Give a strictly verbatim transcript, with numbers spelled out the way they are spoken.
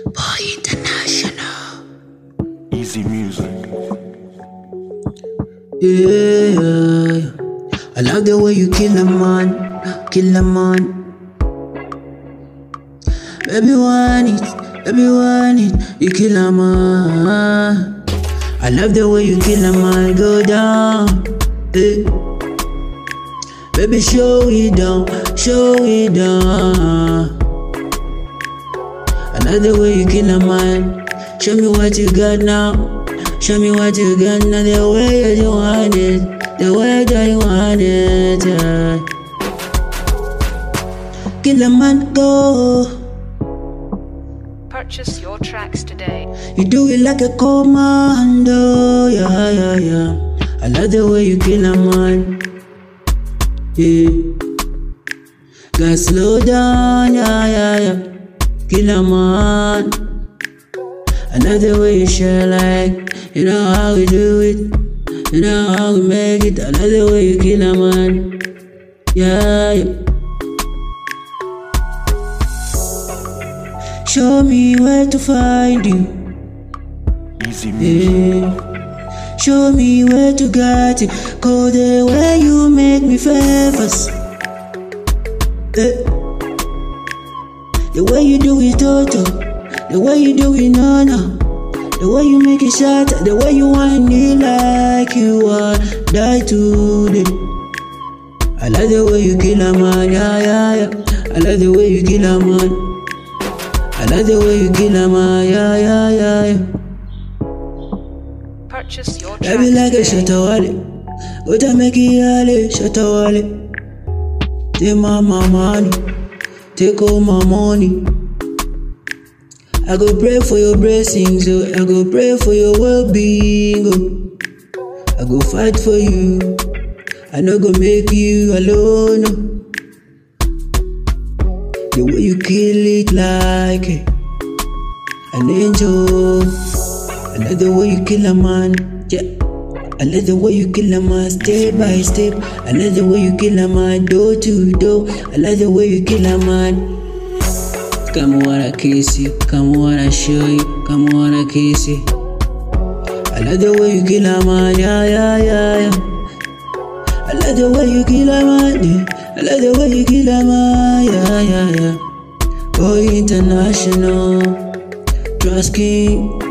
Boy International. Easy music. Yeah, I love the way you kill a man, kill a man. Baby want it, baby want it, you kill a man. I love the way you kill a man, go down. Hey. Baby show it down, show it down. I love the way you kill a man. Show me what you got now. Show me what you got now, the way you want it, the way that you want it. Yeah. Kill a man, go. Purchase your tracks today. You do it like a commando, yeah, yeah, yeah. I love the way you kill a man, yeah. Gotta slow down, yeah, yeah, yeah. Kill a man. I love the way you share like, you know how we do it, you know how we make it. I love the way you kill a man, yeah, yeah. Show me where to find you, Easy music. yeah. Show me where to get it, cause the way you make me famous, yeah. The way you do it, Toto, the way you do it, Nana, the way you make it shot, the way you want me like you are, die today. I love the way you kill a man, yeah, yeah, yeah. I love the way you kill a man. I love the way you kill a man, yeah, yeah, yeah, yeah. Purchase your tracks Baby like a today. shatawale, go to make it yale, shatawale. Take my money, take all my money. I go pray for your blessings, oh. I go pray for your well-being, oh. I go fight for you, I no go make you alone, oh. The way you kill it like an angel. I love the way you kill a man, yeah. I love the way you kill a man step by step. I love the way you kill a man door to door. I love the way you kill a man. Come wanna kiss you, come wanna show you, come wanna kiss you. I love the way you kill a man, yeah, yeah, yeah, yeah. I love the way you kill a man, yeah. I love the way you kill a man, yeah, yeah, yeah. Boy International, Trust King.